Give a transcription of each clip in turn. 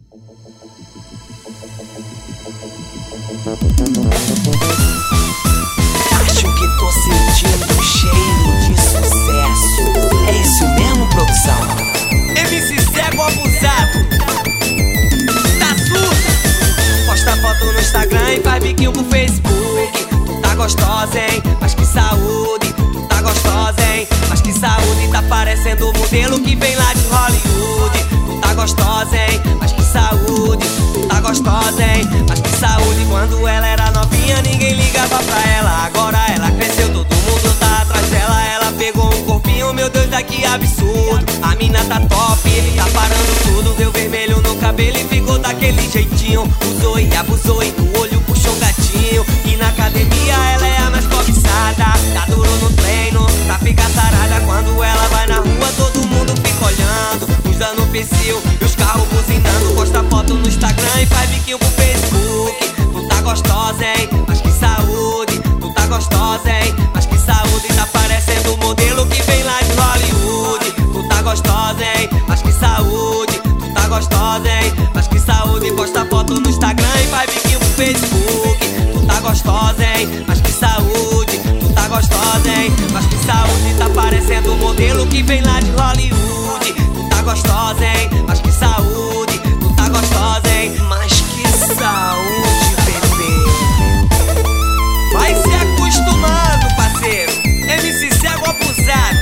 Acho que tô sentindo um cheiro de sucesso. É isso mesmo, produção? MC Cego abusado, tá surdo? Posta foto no Instagram e faz biquinho pro Facebook. Tu tá gostosa, hein? Mas que saúde. Tu tá gostosa, hein? Mas que saúde. Tá parecendo o modelo que vem lá de Hollywood. Tu tá gostosa, hein? Mas que saúde. Tu tá gostosa, hein? Mas que saúde. Quando ela era novinha ninguém ligava pra ela. Agora ela cresceu, todo mundo tá atrás dela. Ela pegou um corpinho, meu Deus, que absurdo. A mina tá top, tá parando tudo. Deu vermelho no cabelo e ficou daquele jeitinho. Usou e abusou e no olho puxou um gatinho. E na academia ela é a mais cobiçada. Tá duro no treino, pra ficar sarada. Quando ela vai na rua todo mundo fica olhando, usando o perfil e os carros buzinando. Posta foto no Instagram e faz biquinho pro Facebook. Tu tá gostosa, hein? Mas que saúde. Tu tá gostosa, hein? Mas que saúde. Tá parecendo o modelo que vem lá de Hollywood. Tu tá gostosa, hein? Mas que saúde. Tu tá gostosa, hein? Mas que saúde. Posta foto no Instagram e faz biquinho pro Facebook. Tu tá gostosa, hein? Mas que saúde. Tu tá gostosa, hein? Mas que saúde. Tá parecendo o modelo que vem lá de Hollywood. Tu tá gostosa, hein? Mas que saúde. Tu tá gostosa, hein? Mas que saúde, bebê. Vai se acostumando, parceiro. MC Cego abusado.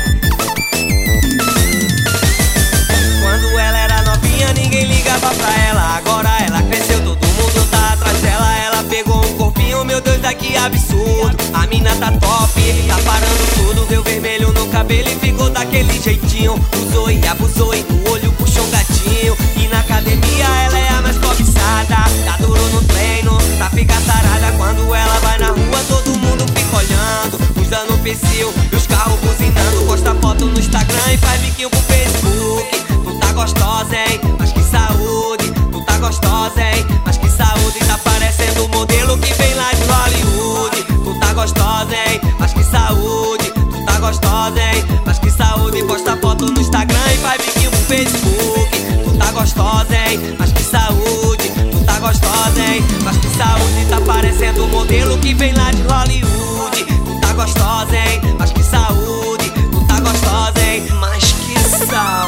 Quando ela era novinha ninguém ligava pra ela. Agora ela cresceu, todo mundo tá atrás dela. Ela pegou um corpinho, meu Deus, que absurdo. A mina tá top, tá parando tudo. Deu vermelho no cabelo e ficou daquele jeitinho. Usou e abusou e no olho puxou um gatinho. E na academia ela é a mais cobiçada. Tá duro no treino, pra ficar sarada. Quando ela vai na rua todo mundo fica olhando, usando o perfil e os carros buzinando. Posta foto no Instagram e faz biquinho pro Facebook. Tu tá gostosa, hein? Mas que saúde. Tu tá gostosa, hein? Mas que saúde. Tá parecendo o modelo que vem lá de Hollywood. Tu tá gostosa, hein? Mas que saúde. Tu tá gostosa, hein? Mas que saúde. Posta foto no Instagram e faz biquinho pro Facebook. Tu tá gostosa, hein? Mas que saúde. Tu tá gostosa, hein? Mas que saúde. Tá parecendo o modelo que vem lá de Hollywood. Tu tá gostosa, hein? Mas que saúde. Tu tá gostosa, hein? Mas que saúde.